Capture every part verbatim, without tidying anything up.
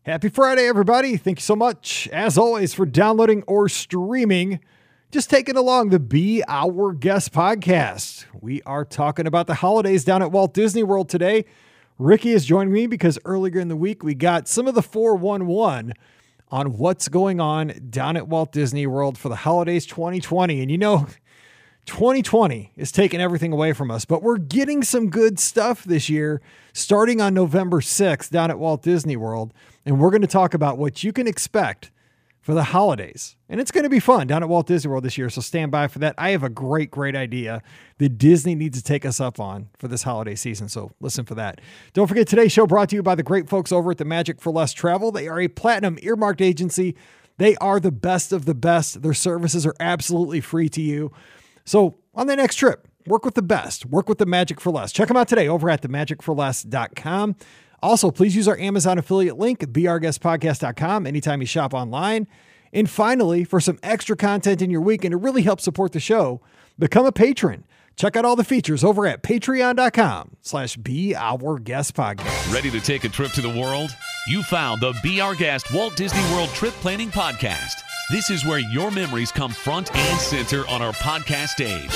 Happy Friday, everybody. Thank you so much, as always, for downloading or streaming. Just taking along the Be Our Guest podcast. We are talking about the holidays down at Walt Disney World today. Ricky is joining me because earlier in the week, we got some of the four one one on what's going on down at Walt Disney World for the holidays twenty twenty. And you know, twenty twenty is taking everything away from us, but we're getting some good stuff this year, starting on November sixth down at Walt Disney World. And we're going to talk about what you can expect for the holidays. And it's going to be fun down at Walt Disney World this year, so stand by for that. I have a great, great idea that Disney needs to take us up on for this holiday season, so listen for that. Don't forget, today's show brought to you by the great folks over at the Magic for Less Travel. They are a platinum earmarked agency. They are the best of the best. Their services are absolutely free to you. So on the next trip, work with the best. Work with the Magic for Less. Check them out today over at the magic for less dot com. Also, please use our Amazon affiliate link, be our guest podcast dot com, anytime you shop online. And finally, for some extra content in your week and to really help support the show, become a patron. Check out all the features over at patreon.com slash Be Our Guest Podcast. Ready to take a trip to the world? You found the Be Our Guest Walt Disney World Trip Planning Podcast. This is where your memories come front and center on our podcast stage.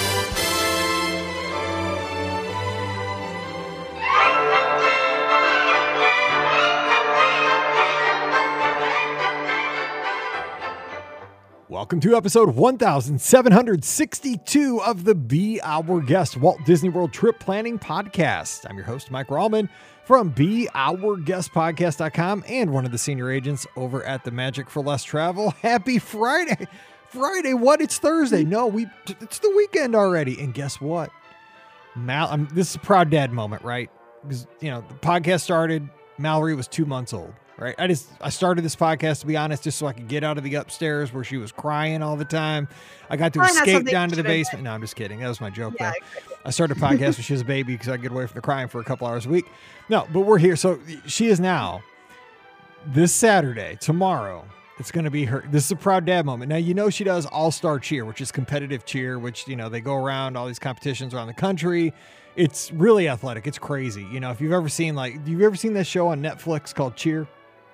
Welcome to episode one thousand seven hundred sixty-two of the Be Our Guest Walt Disney World Trip Planning Podcast. I'm your host, Mike Rallman from be our guest podcast dot com and one of the senior agents over at the Magic for Less Travel. Happy Friday. Friday, what? It's Thursday. No, we it's the weekend already. And guess what? Mal, I'm, this is a proud dad moment, right? Because, you know, the podcast started, Mallory was two months old. Right. I just, I started this podcast, to be honest, just so I could get out of the upstairs where she was crying all the time. I got to Probably escape down to the basement. No, I'm just kidding. That was my joke. Yeah, though. exactly. I started a podcast when she was a baby because I get away from the crying for a couple hours a week. No, but we're here. So she is now this Saturday, tomorrow. It's going to be her. This is a proud dad moment. Now, you know, she does all-star cheer, which is competitive cheer, which, you know, they go around all these competitions around the country. It's really athletic. It's crazy. You know, if you've ever seen like, you've ever seen this show on Netflix called Cheer?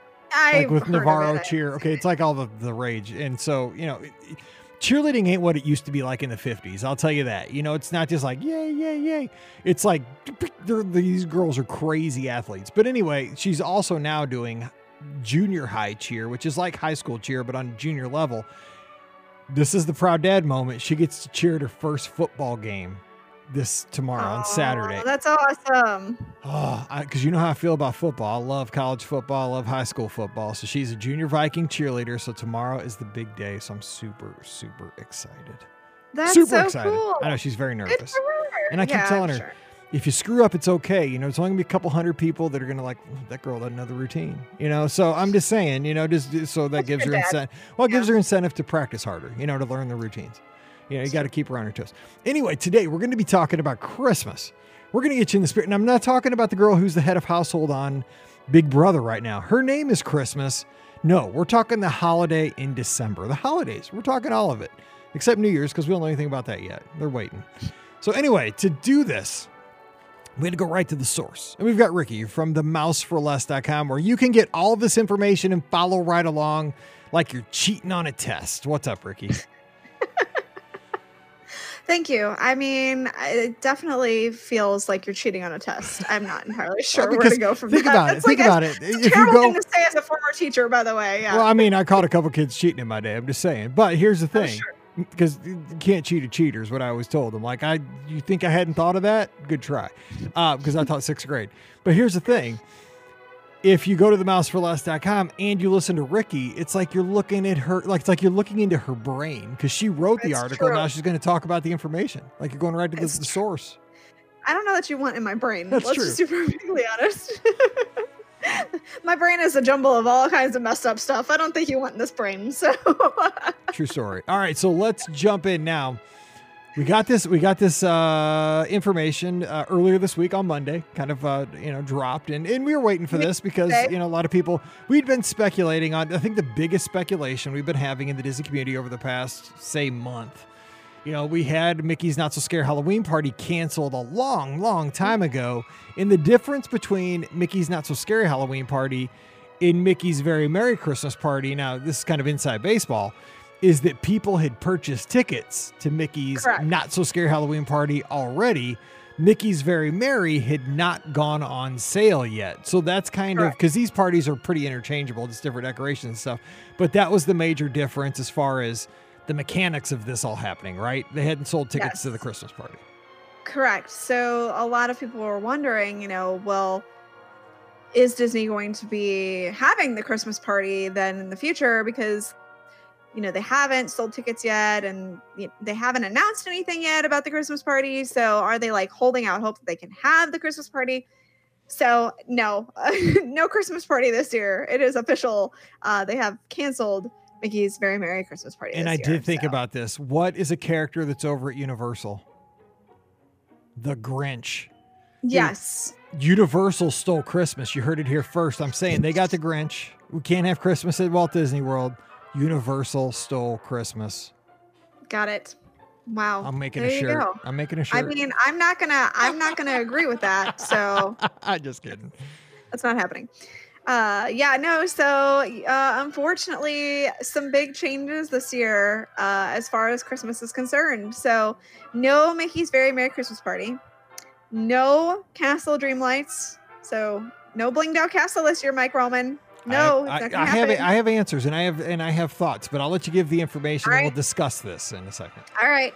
I Like with Navarro cheer. Okay, it's like all the, the rage. And so, you know, it, it, cheerleading ain't what it used to be like in the fifties. I'll tell you that. You know, it's not just like, yay, yay, yay. It's like, these girls are crazy athletes. But anyway, she's also now doing junior high cheer, which is like high school cheer, but on junior level. This is the proud dad moment. She gets to cheer at her first football game this tomorrow on Saturday. Oh, that's awesome. Oh, because you know how I feel about football. I love college football. I love high school football. So she's a junior Viking cheerleader. So tomorrow is the big day. So I'm super, super excited. That's super so excited. cool. I know she's very Good nervous. for her. And I keep Yeah, telling I'm her, sure. if you screw up, it's okay. You know, it's only gonna be a couple hundred people that are gonna like, that girl doesn't know the routine. You know, so I'm just saying, you know, just, just so that That's gives her good, Dad. incentive. Well, it Yeah. gives her incentive to practice harder. You know, to learn the routines. You know, you got to keep her on her toes. Anyway, today we're going to be talking about Christmas. We're going to get you in the spirit. And I'm not talking about the girl who's the head of household on Big Brother right now. Her name is Christmas. No, we're talking the holiday in December. The holidays. We're talking all of it. Except New Year's, because we don't know anything about that yet. They're waiting. So anyway, to do this, we had to go right to the source. And we've got Ricky from the mouse for less dot com, where you can get all this information and follow right along like you're cheating on a test. What's up, Ricky? Thank you. I mean, it definitely feels like you're cheating on a test. I'm not entirely sure Well, where because to go from think that. about That's it. Think like a- about it. It's a If you terrible go, thing to say as a former teacher, by the way. Yeah. well, I mean, I caught a couple kids cheating in my day. I'm just saying. But here's the Oh, thing, sure. because you can't cheat a cheater is what I always told them. Like, I, you think I hadn't thought of that? Good try, uh, because I taught sixth grade. But here's the thing. If you go to the mouse for less dot com and you listen to Ricky, it's like you're looking at her, like it's like you're looking into her brain because she wrote the It's article. true. Now she's going to talk about the information. Like you're going right to the, It's the true. source. I don't know that you want in my brain. That's Let's true. just be perfectly honest. My brain is a jumble of all kinds of messed up stuff. I don't think you want in this brain. So True story. All right, so let's jump in now. We got this. We got this uh, information uh, earlier this week on Monday. Kind of, uh, you know, dropped, and, and we were waiting for this because Okay. you know a lot of people. We'd been speculating on. I think the biggest speculation we've been having in the Disney community over the past, say, month. You know, we had Mickey's Not So Scary Halloween Party canceled a long, long time ago. And the difference between Mickey's Not So Scary Halloween Party in Mickey's Very Merry Christmas Party, now this is kind of inside baseball, is that people had purchased tickets to Mickey's Correct. Not So Scary Halloween Party already. Mickey's Very Merry had not gone on sale yet. So that's kind Correct. of, because these parties are pretty interchangeable, just different decorations and stuff. But that was the major difference as far as the mechanics of this all happening, right? They hadn't sold tickets Yes. to the Christmas party. Correct. So a lot of people were wondering, you know, well, is Disney going to be having the Christmas party then in the future? Because, you know, they haven't sold tickets yet and you know, they haven't announced anything yet about the Christmas party. So are they like holding out hope that they can have the Christmas party? So no, no Christmas party this year. It is official. Uh, they have canceled Mickey's Very Merry Christmas Party. And this I year, did think so. about this. What is a character that's over at Universal? The Grinch. Yes. Universal stole Christmas. You heard it here first. I'm saying they got the Grinch. We can't have Christmas at Walt Disney World. Universal stole Christmas. Got it. Wow. I'm making There a you shirt. go. I'm making a I shirt. mean, I'm not gonna, I'm not gonna agree with that. So I'm just kidding. that's not happening. Uh, yeah, no. So uh, unfortunately, some big changes this year uh, as far as Christmas is concerned. So no Mickey's Very Merry Christmas Party, no Castle Dreamlights. So no Blinged Out Castle this year, Mike Roman. No, I, it's not I, gonna I have happen. I have answers and I have and I have thoughts, but I'll let you give the information All and right. we'll discuss this in a second. All right.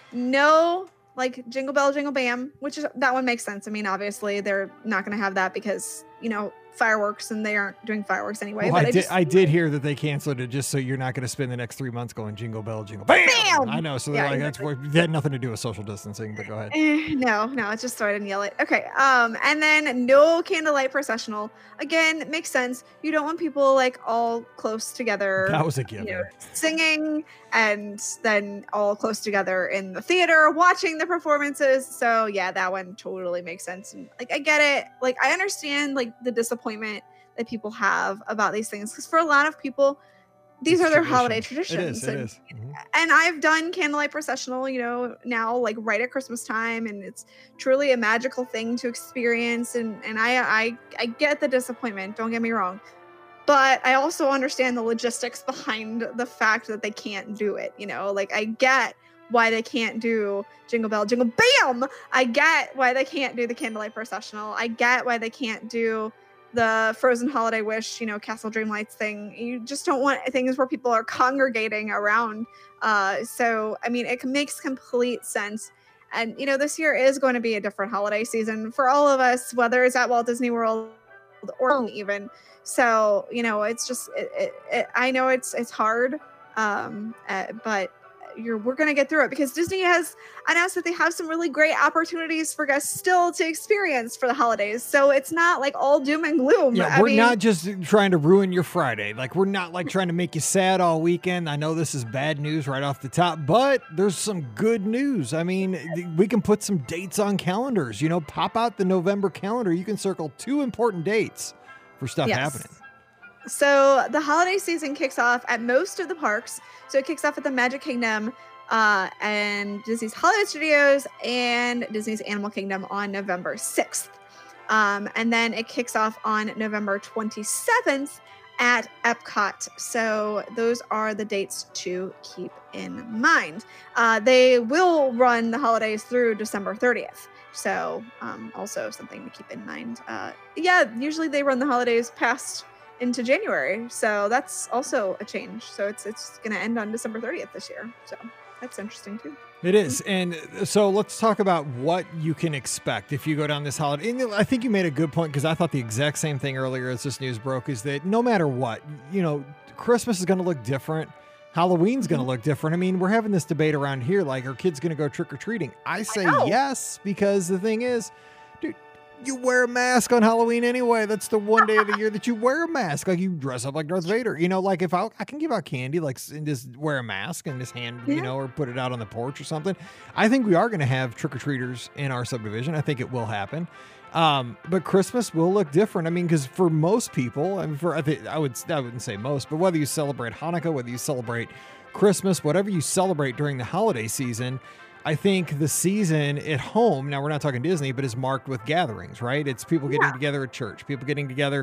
No, like Jingle Bell, Jingle Bam, which is that one makes sense. I mean, obviously they're not going to have that because, you know, fireworks and they aren't doing fireworks anyway. Well, but I, I, did, just, I did hear that they canceled it just so you're not going to spend the next three months going Jingle Bell, Jingle Bam. Bam! I know. So they're Yeah, like, exactly. that's what, that had nothing to do with social distancing, but go ahead. Eh, no, no, it's just so I didn't yell it. Okay. Um, and then no candlelight processional. Again, makes sense. You don't want people like all close together. That was a given. you know, singing and then all close together in the theater watching the performances. So yeah, that one totally makes sense. And like I get it. Like I understand like the disappointment that people have about these things because for a lot of people, these It's are their tradition. holiday It traditions. is. It and, is. Mhm. and I've done candlelight processional, you know, now like right at Christmas time, and it's truly a magical thing to experience. And and I I I get the disappointment. Don't get me wrong, but I also understand the logistics behind the fact that they can't do it. You know, like I get why they can't do Jingle Bell, Jingle Bam. I get why they can't do the candlelight processional. I get why they can't do the Frozen Holiday Wish, you know, Castle Dreamlights thing. You just don't want things where people are congregating around. Uh, so, I mean, it makes complete sense. And, you know, this year is going to be a different holiday season for all of us, whether it's at Walt Disney World or even. So, you know, it's just, it, it, it, I know it's it's hard, um, uh, but you're we're going to get through it because Disney has announced that they have some really great opportunities for guests still to experience for the holidays. So it's not like all doom and gloom. Yeah, I we're mean, not just trying to ruin your Friday. Like, we're not like trying to make you sad all weekend. I know this is bad news right off the top, but there's some good news. I mean, th- we can put some dates on calendars. You know, pop out the November calendar. You can circle two important dates for stuff Yes. happening. So the holiday season kicks off at most of the parks. So it kicks off at the Magic Kingdom uh, and Disney's Hollywood Studios and Disney's Animal Kingdom on November sixth. Um, and then it kicks off on November twenty-seventh at Epcot. So those are the dates to keep in mind. Uh, they will run the holidays through December thirtieth. So um, also something to keep in mind. Uh, yeah, usually they run the holidays past into January, so that's also a change. So it's it's going to end on December thirtieth this year. So that's interesting too. It is. And so let's talk about what you can expect if you go down this holiday. And I think you made a good point because I thought the exact same thing earlier as this news broke is that no matter what, you know, Christmas is going to look different. Halloween's going to look different. I mean, we're having this debate around here, like, are kids going to go trick-or-treating? I say know. yes, because the thing is, dude, you wear a mask on Halloween anyway. That's the one day of the year that you wear a mask. Like, you dress up like Darth Vader. You know, like, if I, I can give out candy, like, and just wear a mask and just hand, you Yeah. know, or put it out on the porch or something. I think we are going to have trick-or-treaters in our subdivision. I think it will happen. Um, but Christmas will look different. I mean, because for most people, I mean, for I think I would I wouldn't say most, but whether you celebrate Hanukkah, whether you celebrate Christmas, whatever you celebrate during the holiday season, I think the season at home, now we're not talking Disney, but is marked with gatherings, right? It's people getting Yeah. together at church, people getting together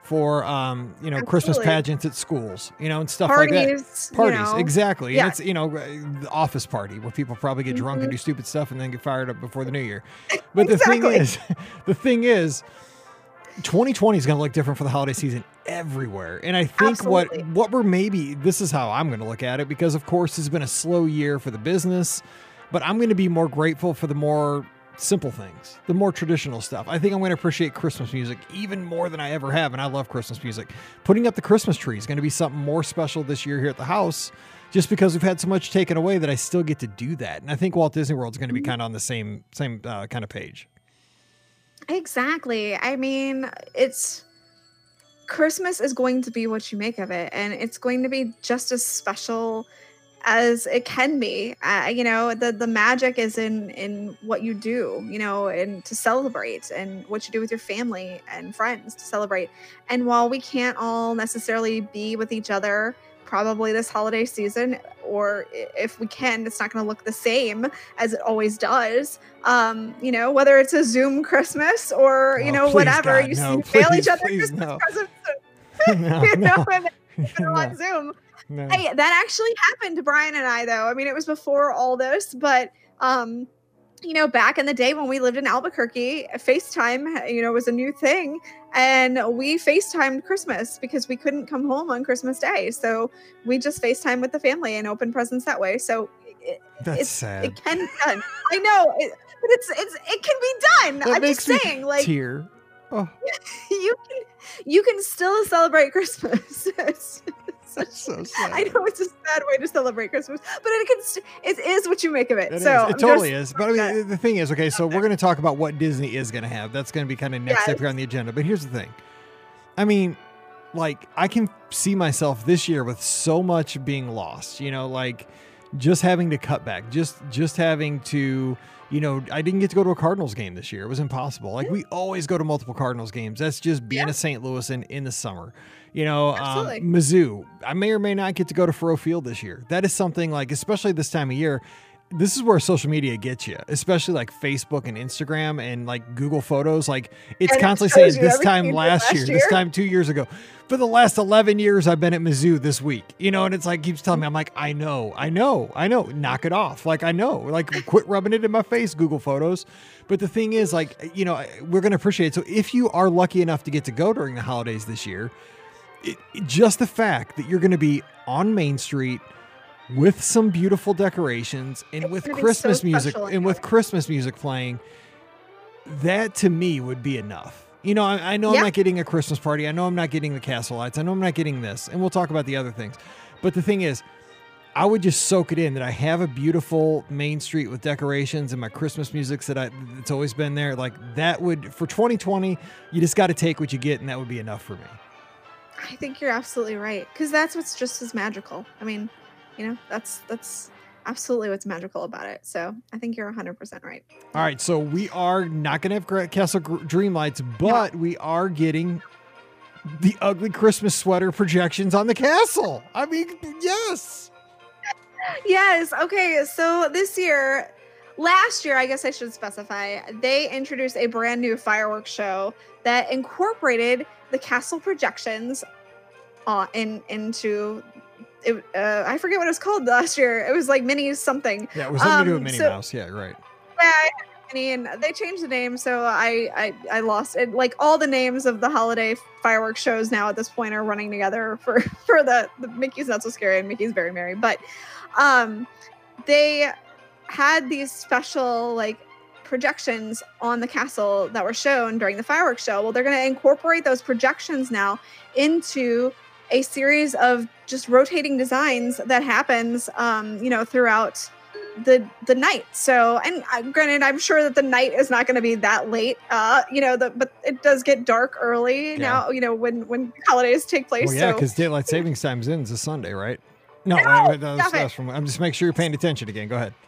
for, um, you know, Christmas Absolutely. pageants at schools, you know, and stuff Parties, like you that. Parties, know. exactly. Yeah. And it's, you know, the office party where people probably get drunk Mhm. and do stupid stuff and then get fired up before the new year. But the thing Exactly. is, the thing is, twenty twenty is going to look different for the holiday season everywhere. And I think Absolutely. what, what we're maybe, this is how I'm going to look at it, because of course it's been a slow year for the business, but I'm going to be more grateful for the more simple things, the more traditional stuff. I think I'm going to appreciate Christmas music even more than I ever have. And I love Christmas music. Putting up the Christmas tree is going to be something more special this year here at the house, just because we've had so much taken away that I still get to do that. And I think Walt Disney World is going to be kind of on the same, same uh, kind of page. Exactly. I mean, it's Christmas is going to be what you make of it, and it's going to be just as special as it can be. Uh, you know, the the magic is in in what you do, you know, and to celebrate, and what you do with your family and friends to celebrate. And while we can't all necessarily be with each other probably this holiday season, or i- if we can, it's not going to look the same as it always does. Um, you know, whether it's a Zoom Christmas or, you Oh, know, please, whatever, God, you no, see, mail please, each other please, Christmas no. presents, no, you know, no, and they're on no, Zoom. no. Hey, that actually happened to Brian and I, though. I mean, it was before all this, but um, you know, back in the day when we lived in Albuquerque, FaceTime, you know, was a new thing, and we FaceTimed Christmas because we couldn't come home on Christmas Day, so we just FaceTime with the family and open presents that way. So it, That's it's sad. it can be done. I know, it, but it's it's it can be done. That I'm makes just me saying, like tear. Oh, you can you can still celebrate Christmas. It's- that's so sad. I know it's a sad way to celebrate Christmas, but it can st- it is what you make of it. It so is. It I'm totally just- is. But I mean, the thing is, okay, so we're going to talk about what Disney is going to have. That's going to be kind of next Yes. step here on the agenda. But here's the thing. I mean, like, I can see myself this year with so much being lost, you know, like just having to cut back, just, just having to, you know, I didn't get to go to a Cardinals game this year. It was impossible. Like, we always go to multiple Cardinals games. That's just being Yeah. a Saint Louis in, in the summer. You know, um, Absolutely. Mizzou, I may or may not get to go to Faurot Field this year. That is something like, especially this time of year, this is where social media gets you, especially like Facebook and Instagram and like Google Photos. Like it's And it constantly shows saying you this everything time you did last last year, this year. time two years ago. For the last eleven years, I've been at Mizzou this week, you know, and it's like, keeps telling me, I'm like, I know, I know, I know, knock it off. Like, I know, like quit rubbing it in my face, Google Photos. But the thing is, like, you know, we're going to appreciate it. So if you are lucky enough to get to go during the holidays this year, it, it- just the fact that you're going to be on Main Street with some beautiful decorations and It's with gonna be Christmas so music special and and with colorful. Christmas music playing, that to me would be enough. You know, I, I know Yeah. I'm not getting a Christmas party. I know I'm not getting the castle lights. I know I'm not getting this. And we'll talk about the other things. But the thing is, I would just soak it in that I have a beautiful Main Street with decorations and my Christmas music's that I, it's always been there. Like that would, for twenty twenty, you just got to take what you get and that would be enough for me. I think you're absolutely right, because that's what's just as magical. I mean, you know, that's that's absolutely what's magical about it. So I think you're one hundred percent right. All right, so we are not going to have Gra- Castle Gr- Dream Lights, but we are getting the ugly Christmas sweater projections on the castle. I mean, yes. Yes. Okay. So this year, last year, I guess I should specify, they introduced a brand new fireworks show that incorporated the castle projections uh, in into. It, uh, I forget what it was called last year. It was like mini something. Yeah, it was something to do with Um, Minnie so- Mouse. Yeah, right. Yeah, I had Minnie, and they changed the name, so I, I I lost it. Like all the names of the holiday fireworks shows now at this point are running together for for the, the Mickey's Not So Scary and Mickey's Very Merry. But um, they had these special like projections on the castle that were shown during the fireworks show. Well, they're going to incorporate those projections now into a series of just rotating designs that happens, um, you know, throughout the the night. So, and uh, granted, I'm sure that the night is not going to be that late, uh, you know, the, but it does get dark early Yeah. now, you know, when when holidays take place. Well, yeah, so, because daylight savings times ends a Sunday, right? No, No, wait, wait, no, that's, stop it. that's from. I'm just make sure you're paying attention again. Go ahead.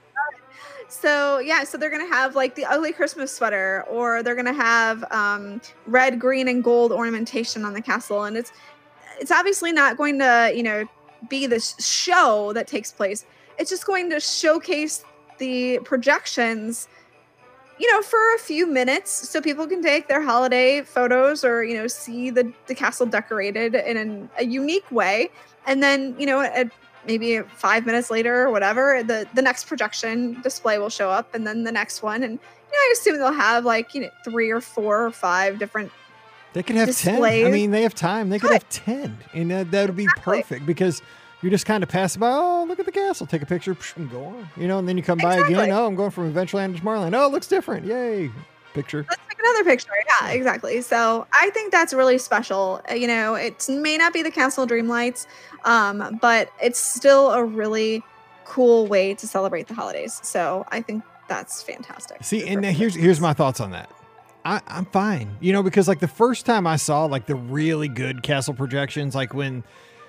So yeah, so they're gonna have like the ugly Christmas sweater, or they're gonna have um, red, green, and gold ornamentation on the castle, and it's it's obviously not going to you know be this show that takes place. It's just going to showcase the projections, you know, for a few minutes so people can take their holiday photos or, you know, see the, the castle decorated in an, a unique way. And then, you know, at maybe five minutes later or whatever, the, the next projection display will show up, and then the next one. And, you know, I assume they'll have like, you know, three or four or five different They could have displays. ten. I mean, they have time. They could Right. have ten. And uh, that would be Exactly. perfect because you just kind of pass by, oh, look at the castle, take a picture, psh, and go on. You know, and then you come by Exactly. again. Oh, I'm going from Adventureland to Tomorrowland. Oh, it looks different. Yay. Picture. Let's take another picture. Yeah, exactly. So I think that's really special. Uh, You know, it may not be the Castle Dreamlights, um, but it's still a really cool way to celebrate the holidays. So I think that's fantastic. See, Super and now fantastic. here's here's my thoughts on that. I, I'm fine, you know, because like the first time I saw like the really good castle projections, like when,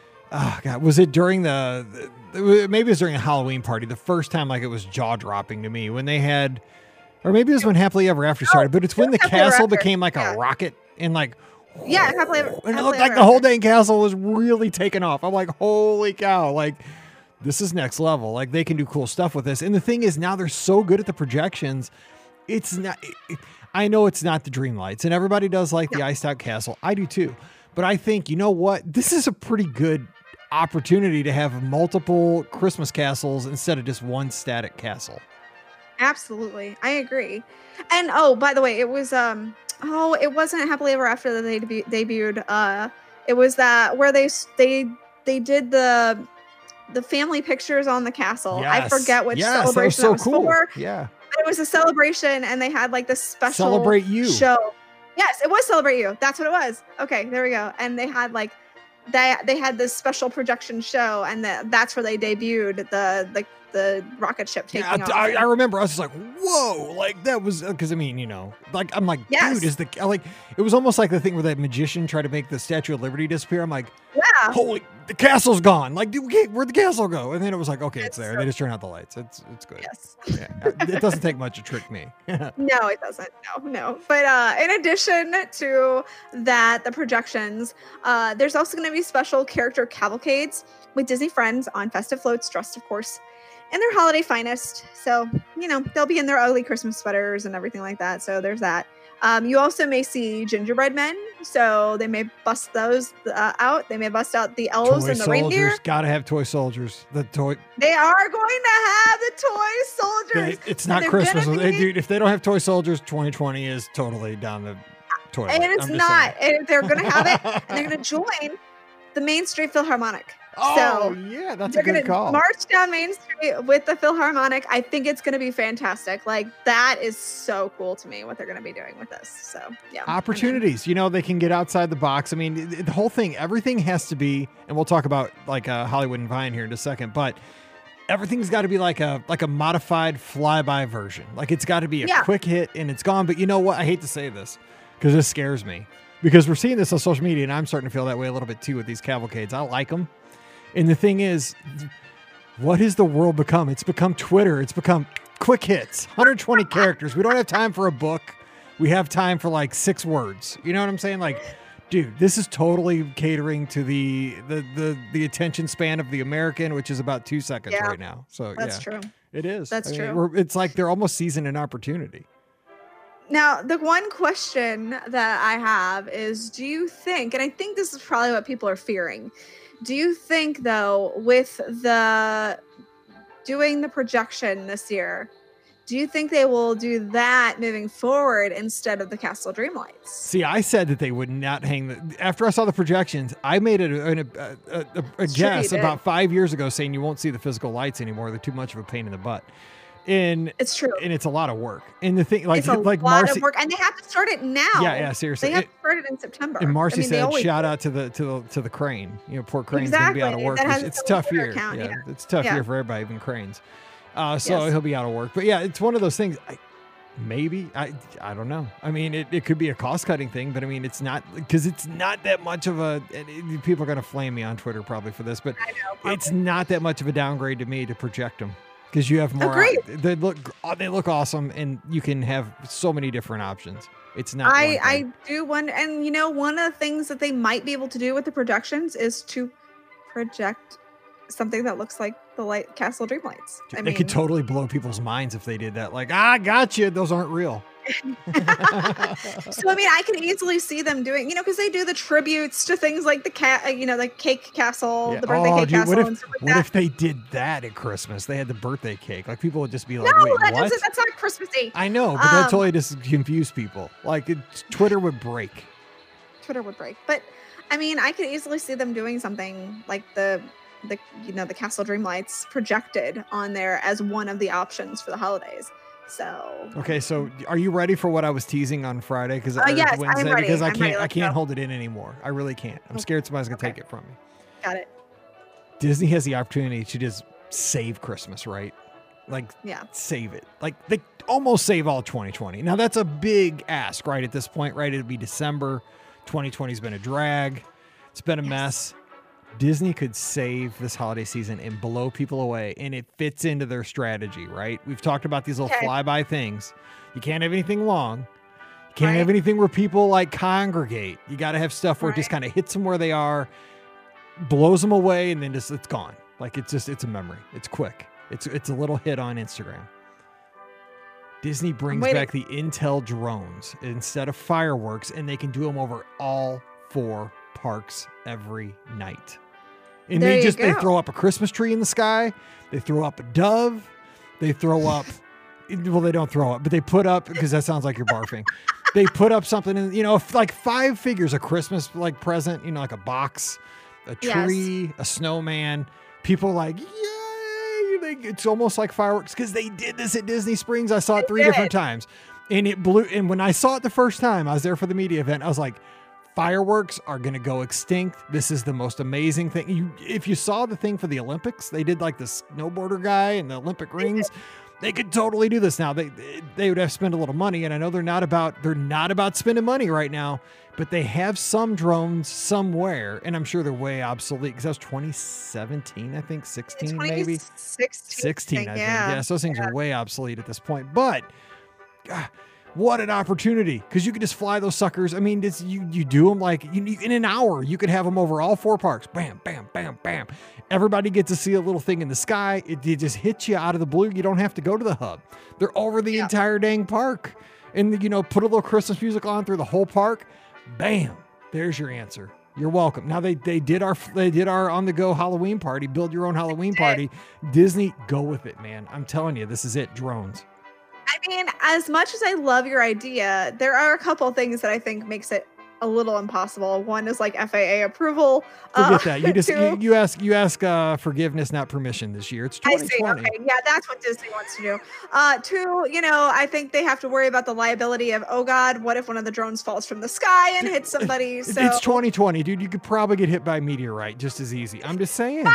oh God, was it during the, the maybe it was during a Halloween party? The first time, like it was jaw dropping to me when they had, or maybe it was when Happily Ever After started. But it's when the Happily Ever castle After, became like yeah. a rocket and like. Yeah, Happily Ever- and it Happily looked like Ever the whole After. dang castle was really taking off. I'm like, holy cow! Like, this is next level. Like, they can do cool stuff with this. And the thing is, now they're so good at the projections. It's not. It, it- I know it's not the Dreamlights, and everybody does like the iced out castle. I do too. But I think, you know what? This is a pretty good opportunity to have multiple Christmas castles instead of just one static castle. Absolutely. I agree. And oh, by the way, it was um oh, it wasn't Happily Ever After that they debu- debuted. Uh it was that where they s- they they did the the family pictures on the castle. I Yes. forget which Yes, that was celebration so that was cool. for. Yeah. But it was a celebration and they had like this special Celebrate You. show. Yes, it was Celebrate You. That's what it was. Okay, there we go. And they had like they they had this special projection show, and the, that's where they debuted the the the rocket ship taking Yeah, off. I, I remember I was just like, whoa, like that was because I mean, you know, like I'm like, Yes. dude, is the like it was almost like the thing where that magician tried to make the Statue of Liberty disappear. I'm like, Yeah. holy, the castle's gone. Like, dude, okay, where'd the castle go? And then it was like, okay, it's It's there. so- They just turn out the lights. It's it's good. Yes. Yeah. It doesn't take much to trick me. No, it doesn't. No, no. But uh, in addition to that, the projections, uh, there's also going to be special character cavalcades with Disney friends on festive floats, dressed, of course, in their holiday finest. So, you know, they'll be in their ugly Christmas sweaters and everything like that. So there's that. Um, you also may see gingerbread men. So they may bust those uh, out. They may bust out the elves Toy and the reindeer. soldiers, gotta have toy soldiers. The toy. They are going to have the toy soldiers. They, it's And not they're Christmas. gonna They- be- dude, if they don't have toy soldiers, twenty twenty is totally down the toilet. And it's I'm just not. saying. And they're going to have it. And they're going to join the Main Street Philharmonic. Oh So, yeah, that's a They're good going to call. march down Main Street with the Philharmonic. I think it's going to be fantastic. Like, that is so cool to me, what they're going to be doing with this. So, yeah. I'm in. Opportunities, you know, they can get outside the box. I mean, th- the whole thing, everything has to be, and we'll talk about like uh, Hollywood and Vine here in a second, but everything's got to be like a like a modified flyby version. Like it's got to be a Yeah. quick hit and it's gone. But you know what? I hate to say this because this scares me because we're seeing this on social media, and I'm starting to feel that way a little bit too with these cavalcades. I like them, and the thing is, what has the world become? It's become Twitter. It's become quick hits, one hundred twenty characters. We don't have time for a book. We have time for like six words. You know what I'm saying? Like, dude, this is totally catering to the the the, the attention span of the American, which is about two seconds Yeah. right now. So That's yeah, true. it is. That's I mean, true. We're, it's like they're almost seizing an opportunity. Now, the one question that I have is, do you think, and I think this is probably what people are fearing, do you think, though, with the doing the projection this year, do you think they will do that moving forward instead of the Castle Dreamlights? See, I said that they would not hang the. After I saw the projections, I made a, a, a, a, a It's true, you guess did. about five years ago saying you won't see the physical lights anymore. They're too much of a pain in the butt. And It's true. and it's a lot of work. And the thing, like it's a like lot Marcy, of work, and they have to start it now. yeah, yeah, seriously. They have It- to start it in September. and Marcy I mean, they said, always "Shout do. out to the to the to the crane. You know, poor crane's gonna be out of Exactly. work. That has It's, its it's own tough Twitter year. account, Yeah, yeah. it's a tough Yeah. year for everybody, even cranes. Uh, so Yes. he'll be out of work. But yeah, it's one of those things. I, maybe I I don't know. I mean, it, it could be a cost cutting thing, but I mean, it's not because it's not that much of a. And it, people are gonna flame me on Twitter probably for this, but I know. it's not that much of a downgrade to me to project them. Because you have more, Agreed. they look they look awesome, and you can have so many different options. It's not. I, one I thing. do wonder, and you know, one of the things that they might be able to do with the projections is to project something that looks like the light Castle Dreamlights. I they mean, could totally blow people's minds if they did that. Like, ah, gotcha. Those aren't real. so I mean, I can easily see them doing, you know, because they do the tributes to things like the cat, you know, the cake castle, Yeah. the birthday Oh, cake dude, castle, what if, and stuff like what that. if they did that at Christmas? They had the birthday cake. Like, people would just be like, no, wait, that what? doesn't, that's not Christmassy. I know, but that Um, totally just confused people. Like, it, Twitter would break. Twitter would break, but I mean, I could easily see them doing something like the, the you know, the Castle Dreamlights projected on there as one of the options for the holidays. So Okay, so are you ready for what I was teasing on Friday? Because Uh, yes, I'm Wednesday, ready. because I I'm can't, ready. I Let's can't go. hold it in anymore. I really can't. I'm scared somebody's gonna Okay. take it from me. got it. Disney has the opportunity to just save Christmas, right? Like, Yeah. save it. Like, they almost save all twenty twenty. Now, that's a big ask, right? At this point, right? It'd be December. twenty twenty's been a drag. It's been a Yes. mess. Disney could save this holiday season and blow people away, and it fits into their strategy, right? We've talked about these little Okay. flyby things. You can't have anything long. You can't Right. have anything where people like congregate. You got to have stuff where it just Right. kind of hits them where they are, blows them away, and then just it's gone. Like, it's just it's a memory. It's quick. It's it's a little hit on Instagram. Disney brings waiting. back the Intel drones instead of fireworks, and they can do them over all four parks every night. And There they you just they go. throw up a Christmas tree in the sky. They throw up a dove. They throw up. Well, they don't throw up, but they put up, because that sounds like you're barfing. They put up something in, you know, like five figures, a Christmas like present, you know, like a box, a Yes. tree, a snowman. People are like, yay! They, it's almost like fireworks, because they did this at Disney Springs. I saw it They three did. different times, and it blew. And when I saw it the first time, I was there for the media event. I was like, fireworks are going to go extinct. This is the most amazing thing. You, if you saw the thing for the Olympics, they did like the snowboarder guy and the Olympic rings. They could totally do this now. They they would have to spend a little money, and I know they're not about they're not about spending money right now, but they have some drones somewhere, and I'm sure they're way obsolete, because that was twenty seventeen, I think, sixteen maybe. sixteen, sixteen, I think. yeah. Yes, those things are way obsolete at this point. But God, what an opportunity, because you could just fly those suckers. I mean, it's, you you do them like you, you- in an hour. You could have them over all four parks. Bam, bam, bam, bam. Everybody gets to see a little thing in the sky. It, it just hits you out of the blue. You don't have to go to the hub. They're over the Yeah. entire dang park. And, you know, put a little Christmas music on through the whole park. Bam. There's your answer. You're welcome. Now they they did our they did our on the go Halloween party. Build your own Halloween party. Disney, go with it, man. I'm telling you, this is it. Drones. I mean, as much as I love your idea, there are a couple of things that I think makes it a little impossible. One is like F A A approval. Forget Uh, that. You just two- you, you ask you ask uh, forgiveness, not permission. This year, it's I twenty see. twenty. Okay, yeah, that's what Disney wants to do. Uh, two, you know, I think they have to worry about the liability of, oh God, what if one of the drones falls from the sky and hits somebody? It- So It's twenty twenty, dude. You could probably get hit by a meteorite just as easy. I'm just saying.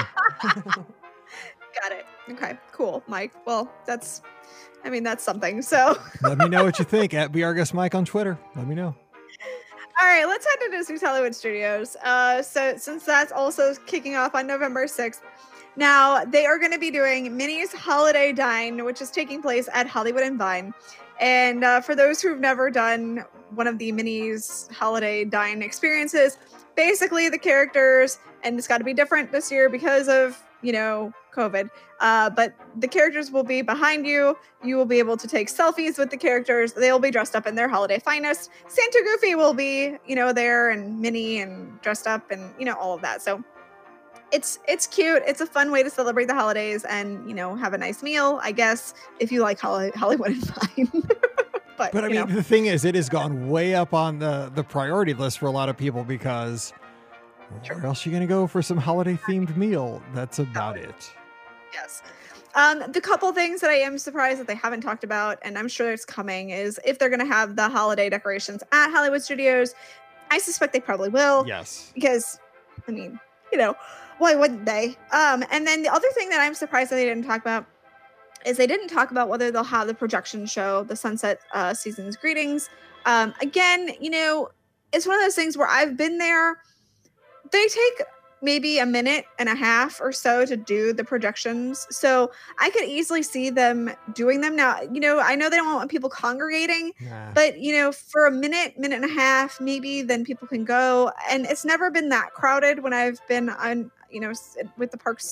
got it. Okay, cool, Mike. Well, that's, I mean, that's something. So, Let me know what you think at Be Our Guest Mike on Twitter. Let me know. all right, let's head to Disney's Hollywood Studios. Uh, so since that's also kicking off on November sixth, now they are going to be doing Minnie's Holiday Dine, which is taking place at Hollywood and Vine. And uh, for those who've never done one of the Minnie's Holiday Dine experiences, basically the characters, and it's got to be different this year because of, you know, COVID. Uh, but the characters will be behind you. You will be able to take selfies with the characters. They'll be dressed up in their holiday finest. Santa Goofy will be, you know, there, and Minnie and dressed up, and, you know, all of that. So it's it's cute. It's a fun way to celebrate the holidays and, you know, have a nice meal, I guess, if you like Holly- Hollywood and Vine. but, But I you mean, know. the thing is, it has gone way up on the, the priority list for a lot of people, because where else are you going to go for some holiday themed meal? That's about it. Yes. Um, the couple things that I am surprised that they haven't talked about, and I'm sure it's coming, is if they're going to have the holiday decorations at Hollywood Studios. I suspect they probably will, Yes. because, I mean, you know, why wouldn't they? Um, and then the other thing that I'm surprised that they didn't talk about is they didn't talk about whether they'll have the projection show, the Sunset uh, Seasons Greetings. Um, again, you know, it's one of those things where I've been there. They take maybe a minute and a half or so to do the projections. So I could easily see them doing them now. You know, I know they don't want people congregating, Nah. but, you know, for a minute, minute and a half, maybe then people can go. And it's never been that crowded when I've been on, you know, s- with the parks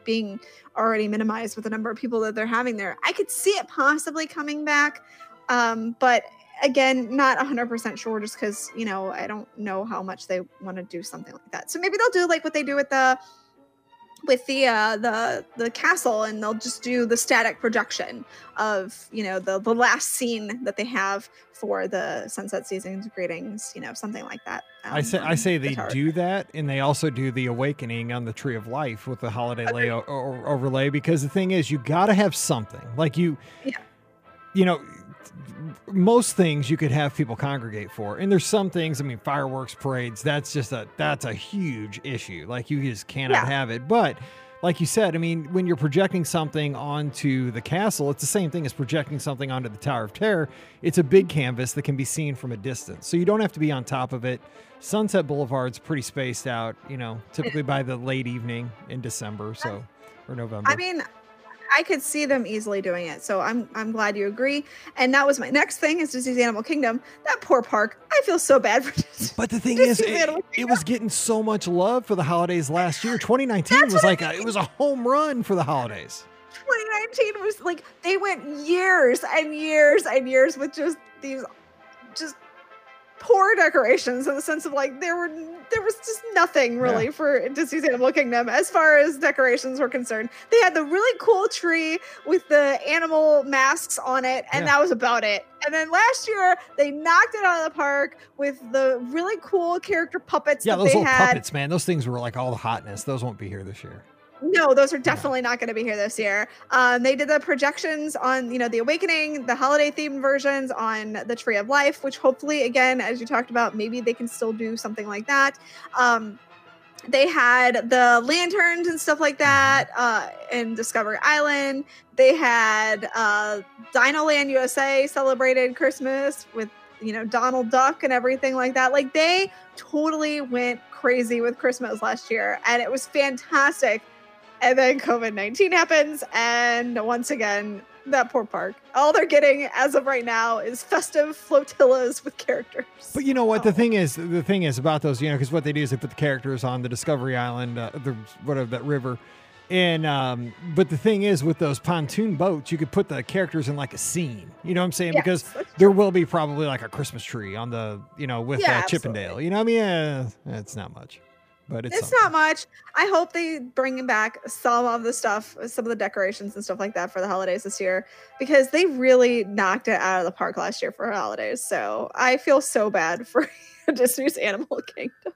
being already minimized with the number of people that they're having there. I could see it possibly coming back. Um, but again, not one hundred percent sure just because, you know, I don't know how much they want to do something like that. So maybe they'll do like what they do with the with the uh the the castle, and they'll just do the static projection of, you know, the the last scene that they have for the Sunset Seasons Greetings, you know, something like that. Um, I say I say the they tower. do that, and they also do the Awakening on the Tree of Life with the holiday lay o- o- overlay, because the thing is, you got to have something like you Yeah. you know, most things you could have people congregate for, and there's some things, I mean, fireworks, parades, that's just a that's a huge issue. Like, you just cannot Yeah. have it. But like you said, I mean, when you're projecting something onto the castle, it's the same thing as projecting something onto the Tower of Terror. It's a big canvas that can be seen from a distance, so you don't have to be on top of it. Sunset Boulevard's pretty spaced out, you know, typically by the late evening in December, so or November. I mean, I could see them easily doing it. So I'm I'm glad you agree. And that was my next thing, is Disney's Animal Kingdom. That poor park. I feel so bad for Disney. But the thing Disney's is, it, Animal it was getting so much love for the holidays last year. twenty nineteen That's was what I like a, it was a home run for the holidays. twenty nineteen was like, they went years and years and years with just these just poor decorations, in the sense of like there were there was just nothing really Yeah. for Disney's Animal Kingdom as far as decorations were concerned. They had the really cool tree with the animal masks on it, and Yeah. that was about it. And then last year they knocked it out of the park with the really cool character puppets Yeah, that those they little had. puppets, man, those things were like all the hotness. Those won't be here this year. No, those are definitely not going to be here this year. Um, they did the projections on, you know, the Awakening, the holiday themed versions on the Tree of Life, which hopefully, again, as you talked about, maybe they can still do something like that. Um, they had the lanterns and stuff like that uh, in Discovery Island. They had uh, Dino Land U S A celebrated Christmas with, you know, Donald Duck and everything like that. Like, they totally went crazy with Christmas last year, and it was fantastic. And then COVID nineteen happens, and once again, that poor park. All they're getting as of right now is festive flotillas with characters. But you know what? Oh. The thing is, the thing is about those, you know, because what they do is they put the characters on the Discovery Island, uh, the whatever that river, and um, but the thing is, with those pontoon boats, you could put the characters in like a scene. You know what I'm saying? Yes, Because that's there will be probably like a Christmas tree on the, you know, with Yeah, uh, Chippendale. absolutely. You know what I mean? Uh, it's not much, but it's It's something. not much. I hope they bring back some of the stuff, some of the decorations and stuff like that for the holidays this year, because they really knocked it out of the park last year for holidays. So I feel so bad for Disney's Animal Kingdom.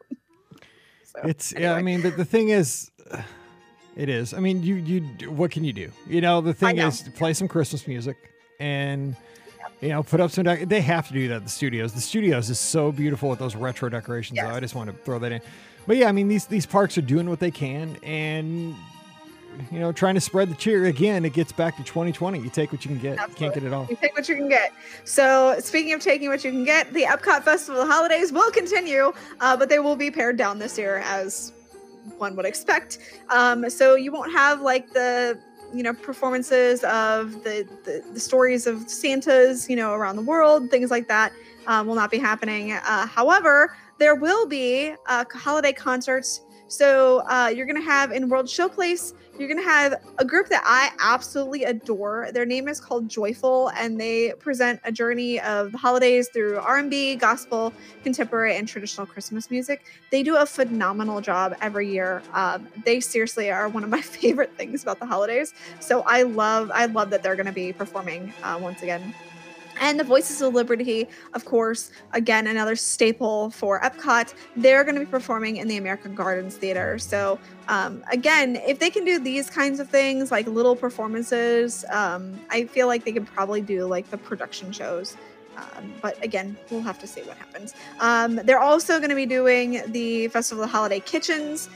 So, It's yeah. I anyway. mean, but the thing is, uh, it is. I mean, you you what can you do? You know, the thing know. is, play some Christmas music and you know, put up some. Dec- they have to do that at the studios. The studios is so beautiful with those retro decorations. Though. Yes. I just want to throw that in. But yeah, I mean, these these parks are doing what they can, and you know, trying to spread the cheer. Again, it gets back to twenty twenty. You take what you can get. You can't get it all. You take what you can get. So, speaking of taking what you can get, the Epcot Festival of Holidays will continue, uh, but they will be pared down this year, as one would expect. Um, so you won't have like the you know performances of the, the the stories of Santas, you know, around the world, things like that um, will not be happening. Uh, however, there will be uh, holiday concerts. So uh, you're going to have in World Showplace, you're going to have a group that I absolutely adore. Their name is called Joyful, and they present a journey of the holidays through R and B, gospel, contemporary, and traditional Christmas music. They do a phenomenal job every year. Um, they seriously are one of my favorite things about the holidays. So I love, I love that they're going to be performing uh, once again. And the Voices of Liberty, of course, again, another staple for Epcot. They're going to be performing in the American Gardens Theater. So, um, again, if they can do these kinds of things, like little performances, um, I feel like they could probably do like the production shows. Um, but again, we'll have to see what happens. Um, they're also going to be doing the Festival of the Holiday Kitchens.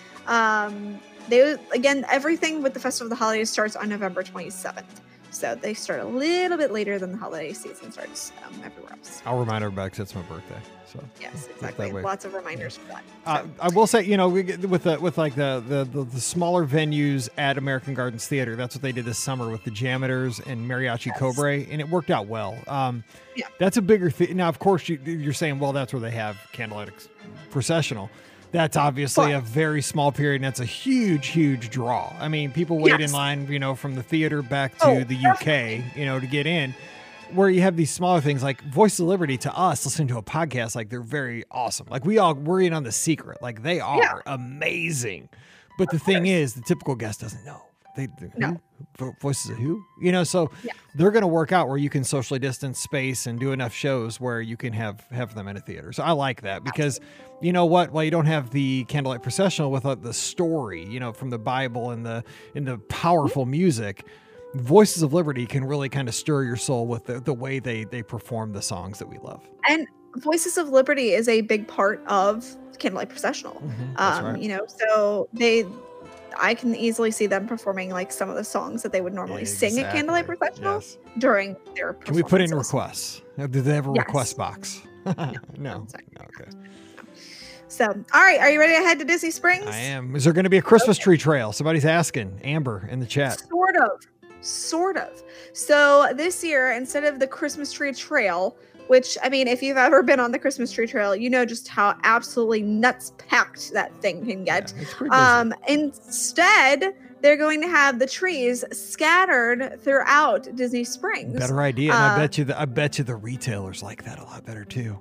Um, they again, everything with the Festival of the Holidays starts on November twenty-seventh. So they start a little bit later than the holiday season starts um, everywhere else. I'll remind everybody because it's my birthday. So Yes, just exactly. that way. Lots of reminders for that. Uh, So, I will say, you know, we get with the with like the, the the the smaller venues at American Gardens Theater. That's what they did this summer with the Jameters and Mariachi Yes. Cobre, and it worked out well. Um, Yeah. That's a bigger thing. Now, of course, you, you're saying, well, that's where they have Candlelight Ex- Processional, that's obviously But- a very small period, and that's a huge, huge draw. I mean, people wait Yes. in line, you know, from the theater back to Oh, the U K, you know, to get in. Where you have these smaller things like Voice of Liberty, to us, listening to a podcast, like they're very awesome. Like we all, we're in on the secret. Like they are Yeah. amazing. But the thing is, the typical guest doesn't know. They, they No. who? Vo- Voices of who? You know, so Yeah. they're going to work out where you can socially distance space and do enough shows where you can have have them in a theater. So I like that because you know what? While you don't have the candlelight processional with uh, the story, you know, from the Bible and the and the powerful music, Voices of Liberty can really kind of stir your soul with the, the way they they perform the songs that we love. And Voices of Liberty is a big part of Candlelight Processional. Mhm, that's Um, right. You know, so they, I can easily see them performing like some of the songs that they would normally sing at Candlelight Exactly. Processional Yes. during their. Can we put in performances. requests? Uh, Do they have a Yes. request box? no. no, sorry. No, okay. So, all right, are you ready to head to Disney Springs? I am. Is there going to be a Christmas tree trail? Somebody's asking. Amber in the chat. Sort of. Sort of. So this year, instead of the Christmas tree trail, which, I mean, if you've ever been on the Christmas tree trail, you know just how absolutely nuts packed that thing can get. Yeah, it's pretty busy. Um, instead, they're going to have the trees scattered throughout Disney Springs. Better idea. And I uh, bet you the I bet you the retailers like that a lot better too.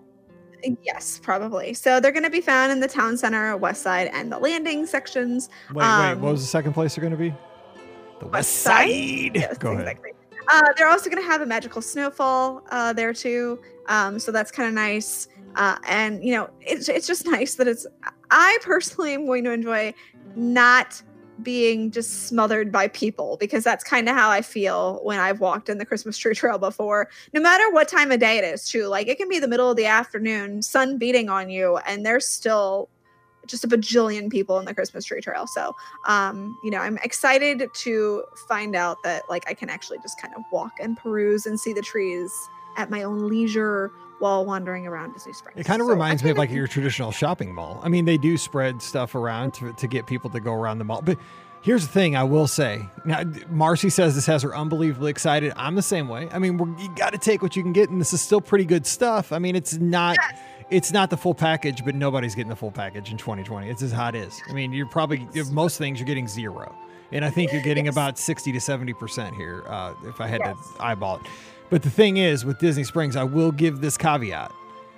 Yes, probably. So they're going to be found in the town center, west side, and the landing sections. Wait, wait. Um, What was the second place they're going to be? The West West Side? Side. Yes, Go ahead. exactly. Uh, they're also going to have a magical snowfall uh, there too. Um, so that's kind of nice. Uh, and you know, it's it's just nice that it's. I personally am going to enjoy not being just smothered by people, because that's kind of how I feel when I've walked in the Christmas tree trail before. No matter what time of day it is, too. Like it can be the middle of the afternoon, sun beating on you, and there's still just a bajillion people in the Christmas tree trail. So, um, you know, I'm excited to find out that like I can actually just kind of walk and peruse and see the trees at my own leisure while wandering around Disney Springs. It kind of So reminds I me of kinda- like your traditional shopping mall. I mean, they do spread stuff around to, to get people to go around the mall. But here's the thing I will say. Now, Marcy says this has her unbelievably excited. I'm the same way. I mean, we're, you got to take what you can get, and this is still pretty good stuff. I mean, it's not... Yes. It's not the full package, but nobody's getting the full package in twenty twenty. It's as hot as. I mean, you're probably, if most things, you're getting zero. And I think you're getting Yes. about sixty to seventy percent here, uh, if I had Yes. to eyeball it. But the thing is, with Disney Springs, I will give this caveat.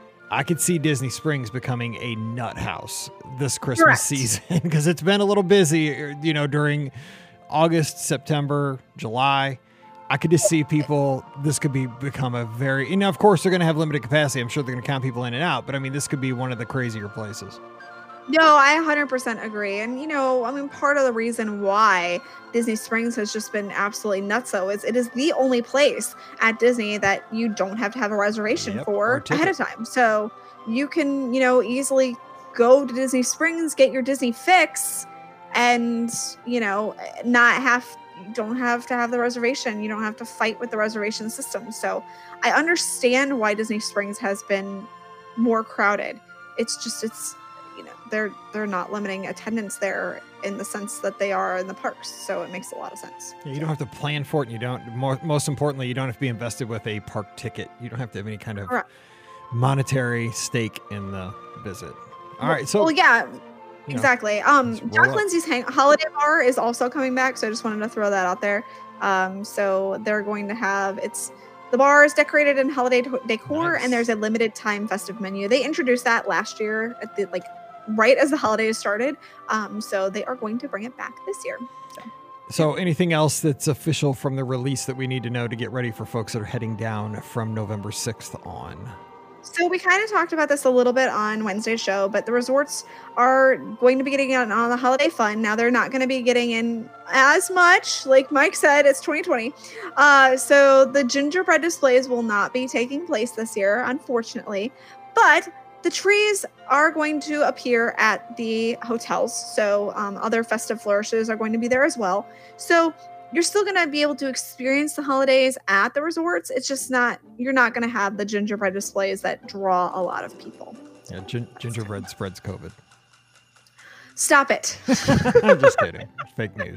I could see Disney Springs becoming a nut house this Christmas Correct. season, because it's been a little busy, you know, during August, September, July. I could just see people, this could be become a very, and now of course they're going to have limited capacity. I'm sure they're going to count people in and out, but I mean, this could be one of the crazier places. No, I one hundred percent agree. And, you know, I mean, part of the reason why Disney Springs has just been absolutely nutso is it is the only place at Disney that you don't have to have a reservation Yep, or a for ahead of ticket. time. So you can, you know, easily go to Disney Springs, get your Disney fix, and, you know, not have, you don't have to have the reservation. You don't have to fight with the reservation system. So I understand why Disney Springs has been more crowded. It's just, it's, you know, they're they're not limiting attendance there in the sense that they are in the parks, so it makes a lot of sense. Yeah, you don't have to plan for it, and you don't, more, most importantly, you don't have to be invested with a park ticket. You don't have to have any kind of Correct. monetary stake in the visit. All right, so well, yeah, you know, exactly. Um, let's roll Jack up. Lindsay's hang- holiday bar is also coming back, so I just wanted to throw that out there. Um, so they're going to have it's the bar is decorated in holiday to- decor, Nice. and there's a limited time festive menu. They introduced that last year at the like right as the holidays started. Um, so they are going to bring it back this year. So. So anything else that's official from the release that we need to know to get ready for folks that are heading down from November sixth on? So we kind of talked about this a little bit on Wednesday's show, but the resorts are going to be getting in on the holiday fun. Now they're not going to be getting in as much. Like Mike said, it's twenty twenty. Uh, so the gingerbread displays will not be taking place this year, unfortunately. But the trees are going to appear at the hotels. So um, other festive flourishes are going to be there as well. So you're still going to be able to experience the holidays at the resorts. It's just not, you're not going to have the gingerbread displays that draw a lot of people. Yeah, gin- gingerbread spreads COVID. Stop it. I'm just kidding. Fake news.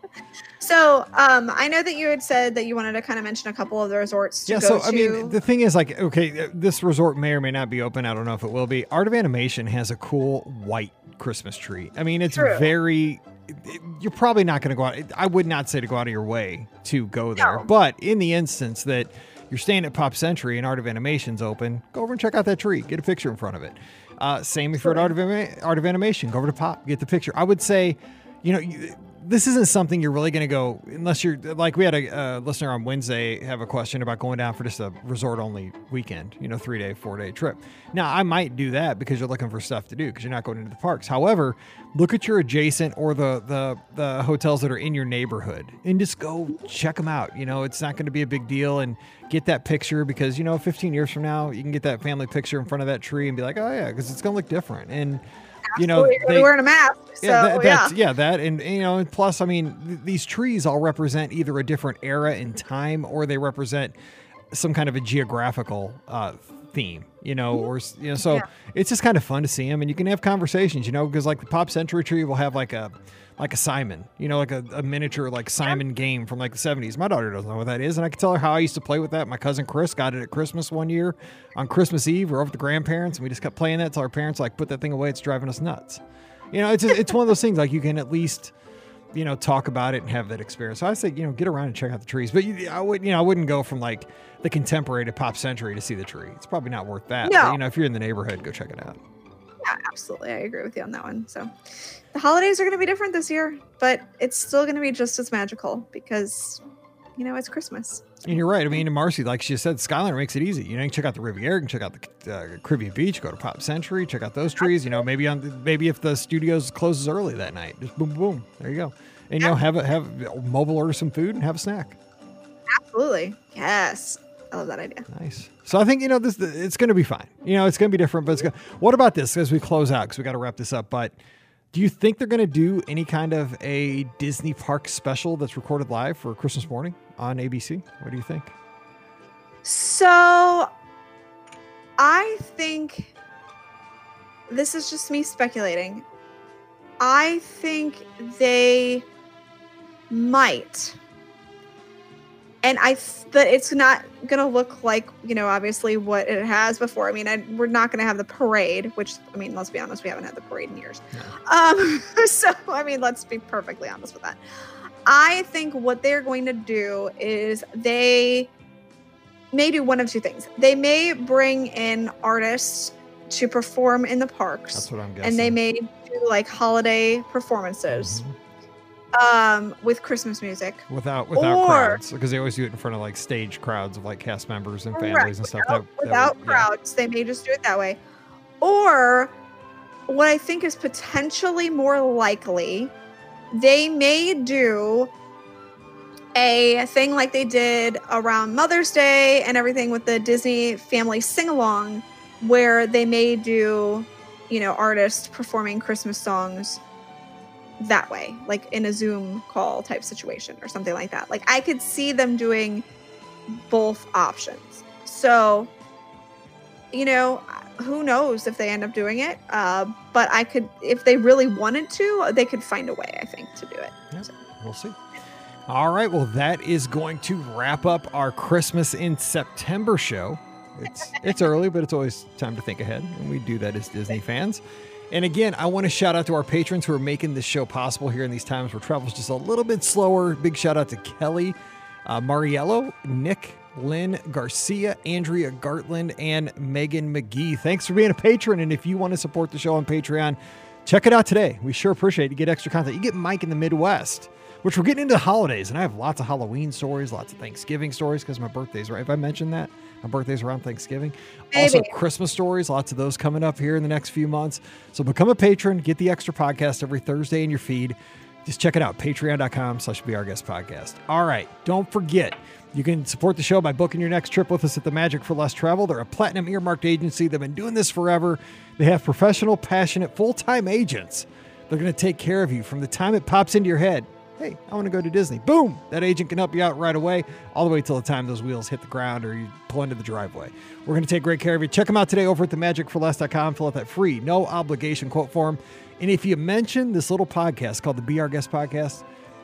So um, I know that you had said that you wanted to kind of mention a couple of the resorts to yeah, go so, to. I mean, the thing is, like, okay, this resort may or may not be open. I don't know if it will be. Art of Animation has a cool white Christmas tree. I mean, it's True. very... You're probably not going to go out. I would not say to go out of your way to go there. No. But in the instance that you're staying at Pop Century and Art of Animation's open, go over and check out that tree. Get a picture in front of it. Uh, same if you're at Art of, Anima- Art of Animation. Go over to Pop. Get the picture. I would say, you know... You, this isn't something you're really going to go unless you're like we had a uh, listener on Wednesday have a question about going down for just a resort only weekend, you know, three day, four day trip. Now I might do that because you're looking for stuff to do because you're not going into the parks. However, look at your adjacent or the, the, the hotels that are in your neighborhood and just go check them out. You know, it's not going to be a big deal and get that picture because, you know, fifteen years from now, you can get that family picture in front of that tree and be like, oh yeah, because it's going to look different. And, you know, Absolutely. they, You're wearing a mask. So, yeah, that, yeah. that's, yeah, that, and, and, you know, and plus, I mean, th- these trees all represent either a different era in time or they represent some kind of a geographical uh, theme, you know, or, you know, so Yeah. it's just kind of fun to see them and you can have conversations, you know, because like the Pop Century tree will have like a, like a Simon, you know, like a, a miniature, like Simon game from like the seventies. My daughter doesn't know what that is. And I can tell her how I used to play with that. My cousin Chris got it at Christmas one year on Christmas Eve. We're over at the grandparents and we just kept playing that until our parents like put that thing away. It's driving us nuts. You know, it's just, it's one of those things like you can at least, you know, talk about it and have that experience. So I say, you know, get around and check out the trees. But you, I would, you know, I wouldn't go from like the Contemporary to Pop Century to see the tree. It's probably not worth that. No. But, you know, if you're in the neighborhood, go check it out. Yeah, absolutely. I agree with you on that one. So the holidays are going to be different this year, but it's still going to be just as magical because, you know, it's Christmas. And you're right. I mean, and Marcy, like she said, Skyliner makes it easy. You know, you can check out the Riviera, you can check out the uh, Caribbean Beach, go to Pop Century, check out those trees. You know, maybe on the, maybe if the studios closes early that night, just boom, boom, there you go. And you know, have a have mobile order some food and have a snack. Absolutely. Yes. I love that idea. Nice. So I think, you know, this it's going to be fine. You know, it's going to be different, but it's going to... What about this as we close out? Because we got to wrap this up. But do you think they're going to do any kind of a Disney park special that's recorded live for Christmas morning on A B C? What do you think? So I think this is just me speculating. I think they might. And I, th- but it's not going to look like, you know, obviously what it has before. I mean, I, we're not going to have the parade, which, I mean, let's be honest, we haven't had the parade in years. No. Um, so, I mean, let's be perfectly honest with that. I think what they're going to do is they may do one of two things. They may bring in artists to perform in the parks. That's what I'm guessing. And they may do like holiday performances. Mhm. Um, with Christmas music. Without without Or- crowds, because they always do it in front of like stage crowds of like cast members and families Correct. and stuff. Without, that, that without would- yeah. crowds, they may just do it that way. Or what I think is potentially more likely, they may do a thing like they did around Mother's Day and everything with the Disney Family Sing-Along, where they may do, you know, artists performing Christmas songs that way, like in a Zoom call type situation or something like that. Like I could see them doing both options. So, you know, who knows if they end up doing it. Uh, but I could, if they really wanted to, they could find a way, I think, to do it. Yep, So, we'll see. All right. Well, that is going to wrap up our Christmas in September show. It's it's early, but it's always time to think ahead, and we do that as Disney fans. And again, I want to shout out to our patrons who are making this show possible here in these times where travel's just a little bit slower. Big shout out to Kelly, uh, Mariello, Nick, Lynn Garcia, Andrea Gartland, and Megan McGee. Thanks for being a patron. And if you want to support the show on Patreon, check it out today. We sure appreciate it. You get extra content. You get Mike in the Midwest, which we're getting into the holidays. And I have lots of Halloween stories, lots of Thanksgiving stories because my birthday's right. Have I mentioned that? My birthday's around Thanksgiving. Maybe. Also, Christmas stories, lots of those coming up here in the next few months. So become a patron, get the extra podcast every Thursday in your feed. Just check it out, patreon.com slash Be Our Guest Podcast. All right, don't forget, you can support the show by booking your next trip with us at the Magic for Less Travel. They're a platinum earmarked agency. They've been doing this forever. They have professional, passionate, full-time agents. They're going to take care of you from the time it pops into your head. Hey, I want to go to Disney. Boom! That agent can help you out right away, all the way till the time those wheels hit the ground or you pull into the driveway. We're going to take great care of you. Check them out today over at the magic for less dot com. Fill out that free, no obligation quote form. And if you mention this little podcast called the Be Our Guest Podcast,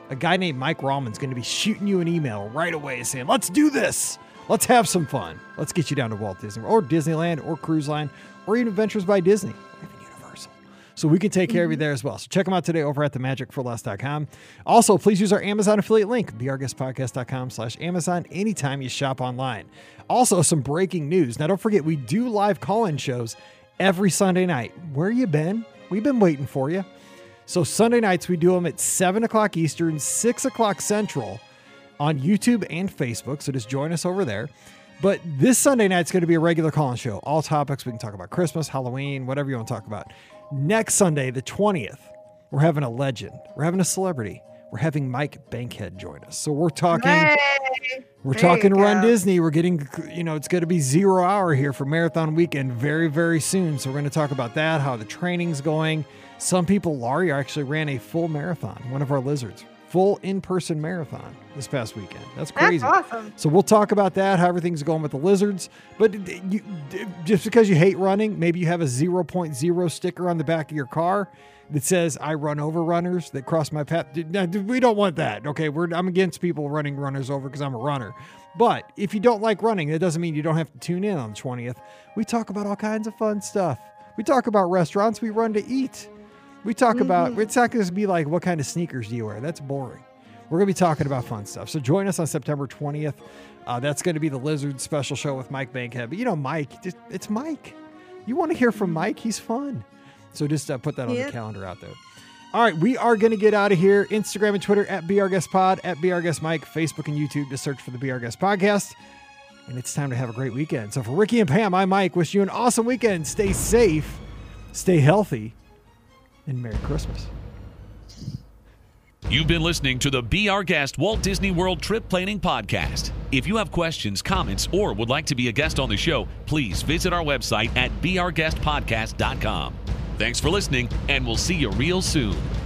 A guy named Mike Rallman's going to be shooting you an email right away saying, let's do this. Let's have some fun. Let's get you down to Walt Disney or Disneyland or Cruise Line or even Adventures by Disney or even Universal. So we can take care of you there as well. So check them out today over at the magic for less dot com. Also, please use our Amazon affiliate link, be our guest podcast dot com slash Amazon, anytime you shop online. Also, some breaking news. Now, don't forget, we do live call-in shows every Sunday night. Where you been? We've been waiting for you. So Sunday nights, we do them at seven o'clock Eastern, six o'clock Central on YouTube and Facebook. So just join us over there. But this Sunday night, it's going to be a regular call-in show. All topics. We can talk about Christmas, Halloween, whatever you want to talk about. Next Sunday, the twentieth, we're having a legend. We're having a celebrity. We're having Mike Bankhead join us. So we're talking, hey, we're there talking you Run go. Disney. We're getting, you know, it's going to be zero hour here for Marathon Weekend very, very soon. So we're going to talk about that, how the training's going. Some people, Laurie actually ran a full marathon, one of our lizards, full in-person marathon this past weekend. That's crazy. That's awesome. So we'll talk about that, how everything's going with the lizards. But you, just because you hate running, maybe you have a zero point zero sticker on the back of your car that says, I run over runners that cross my path. Now, we don't want that. Okay, we're, I'm against people running runners over because I'm a runner. But if you don't like running, that doesn't mean you don't have to tune in on the twentieth. We talk about all kinds of fun stuff. We talk about restaurants we run to eat. We talk mm-hmm. about, it's not going to be like, what kind of sneakers do you wear? That's boring. We're going to be talking about fun stuff. So join us on September twentieth. Uh, that's going to be the Lizard special show with Mike Bankhead. But you know, Mike, just, it's Mike. You want to hear from Mike? He's fun. So just uh, put that on yep. the calendar out there. All right, we are going to get out of here. Instagram and Twitter at BeOurGuestPod, at BeOurGuestMike, Facebook and YouTube. Just search for the Be Our Guest Podcast. And it's time to have a great weekend. So for Ricky and Pam, I'm Mike. Wish you an awesome weekend. Stay safe, stay healthy, and Merry Christmas. You've been listening to the Be Our Guest Walt Disney World Trip Planning Podcast. If you have questions, comments, or would like to be a guest on the show, please visit our website at be our guest podcast dot com. Thanks for listening, and we'll see you real soon.